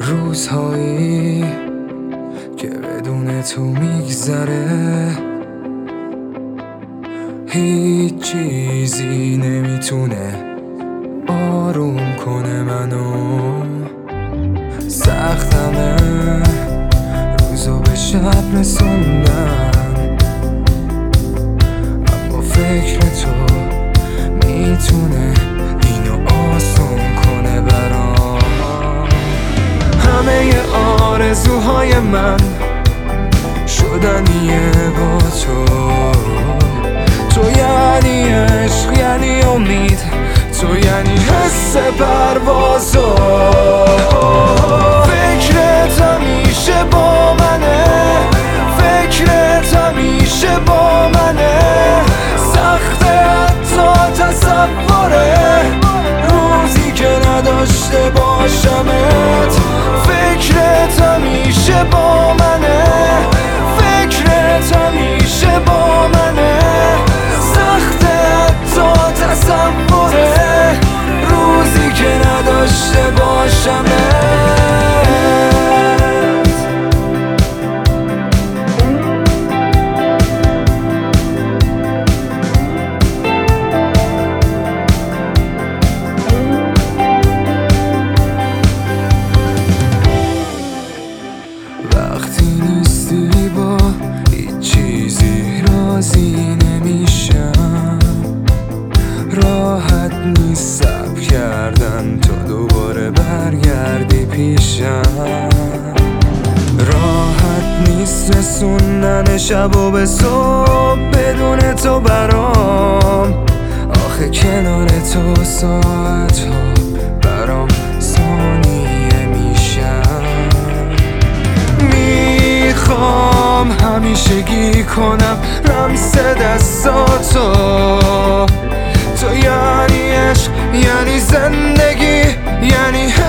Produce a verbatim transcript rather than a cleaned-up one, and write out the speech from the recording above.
روزهایی که بدون تو میگذره، هیچ چیزی نمیتونه آروم کنه منو. سختمه روزو به شب رسوندن، اما فکر تو میتونه اینو آسون کنه برام. همه آرزوهای من شدنیه با تو. تو یعنی عشق، یعنی امید، تو یعنی حس پروازو. فکرت همیشه با منه، فکرت همیشه با منه. سخته حتی تصوره روزی که نداشته باشمت. فکرت همیشه با منه، فکرت همیشه با منه. سخته حتی تصوره روزی که نداشته باشمت. وقتی نیستی با هیچ چیزی راضی نمیشم. راحت نیست صبر کردن تا دوباره برگردی پیشم. راحت نیست رسوندن شب و به صبح بدون تو برام. آخه کنار تو ساعت ها برام ثانیه میشم. میخوام همیشگی کنم لمس دستاتو. تو یعنی عشق، یعنی زندگی، یعنی